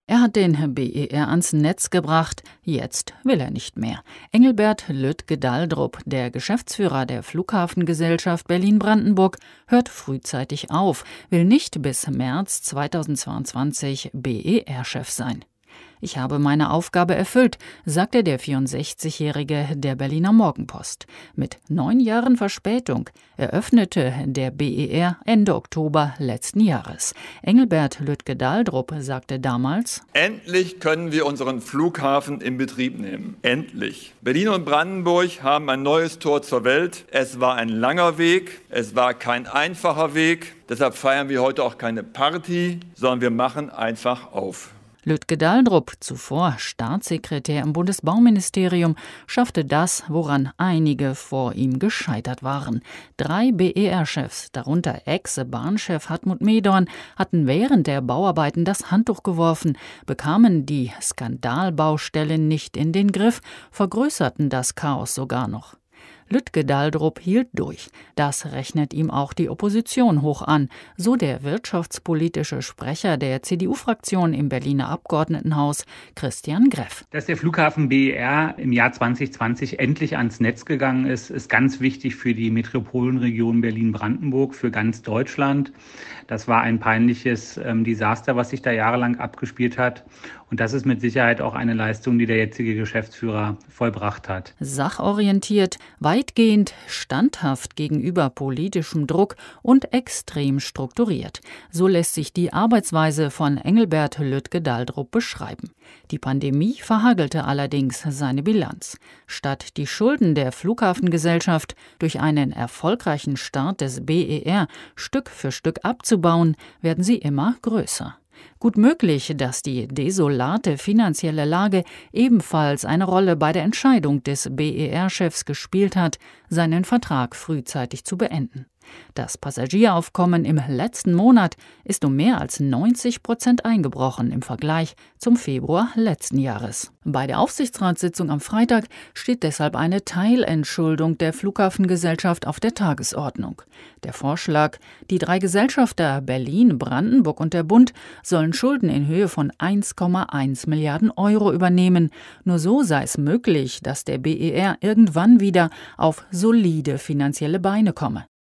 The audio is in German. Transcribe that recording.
Er hat den BER ans Netz gebracht, jetzt will er nicht mehr. Engelbert Lütke-Daldrup, der Geschäftsführer der Flughafengesellschaft Berlin-Brandenburg, hört frühzeitig auf, will nicht bis März 2022 BER-Chef sein. Ich habe meine Aufgabe erfüllt, sagte der 64-Jährige der Berliner Morgenpost. Mit 9 Jahren Verspätung eröffnete der BER Ende Oktober letzten Jahres. Engelbert Lütke-Daldrup sagte damals: Endlich können wir unseren Flughafen in Betrieb nehmen. Endlich. Berlin und Brandenburg haben ein neues Tor zur Welt. Es war ein langer Weg, es war kein einfacher Weg. Deshalb feiern wir heute auch keine Party, sondern wir machen einfach auf. Lütke-Daldrup, zuvor Staatssekretär im Bundesbauministerium, schaffte das, woran einige vor ihm gescheitert waren. 3 BER-Chefs, darunter Ex-Bahnchef Hartmut Medorn, hatten während der Bauarbeiten das Handtuch geworfen, bekamen die Skandalbaustellen nicht in den Griff, vergrößerten das Chaos sogar noch. Lütke-Daldrup hielt durch. Das rechnet ihm auch die Opposition hoch an, so der wirtschaftspolitische Sprecher der CDU-Fraktion im Berliner Abgeordnetenhaus, Christian Greff. Dass der Flughafen BER im Jahr 2020 endlich ans Netz gegangen ist, ist ganz wichtig für die Metropolenregion Berlin-Brandenburg, für ganz Deutschland. Das war ein peinliches Desaster, was sich da jahrelang abgespielt hat. Und das ist mit Sicherheit auch eine Leistung, die der jetzige Geschäftsführer vollbracht hat. Sachorientiert, weitgehend standhaft gegenüber politischem Druck und extrem strukturiert. So lässt sich die Arbeitsweise von Engelbert Lütke-Daldrup beschreiben. Die Pandemie verhagelte allerdings seine Bilanz. Statt die Schulden der Flughafengesellschaft durch einen erfolgreichen Start des BER Stück für Stück abzubauen, werden sie immer größer. Gut möglich, dass die desolate finanzielle Lage ebenfalls eine Rolle bei der Entscheidung des BER-Chefs gespielt hat, seinen Vertrag frühzeitig zu beenden. Das Passagieraufkommen im letzten Monat ist um mehr als 90% eingebrochen im Vergleich zum Februar letzten Jahres. Bei der Aufsichtsratssitzung am Freitag steht deshalb eine Teilentschuldung der Flughafengesellschaft auf der Tagesordnung. Der Vorschlag, die 3 Gesellschafter Berlin, Brandenburg und der Bund sollen Schulden in Höhe von 1,1 Milliarden Euro übernehmen. Nur so sei es möglich, dass der BER irgendwann wieder auf solide finanzielle Beine komme.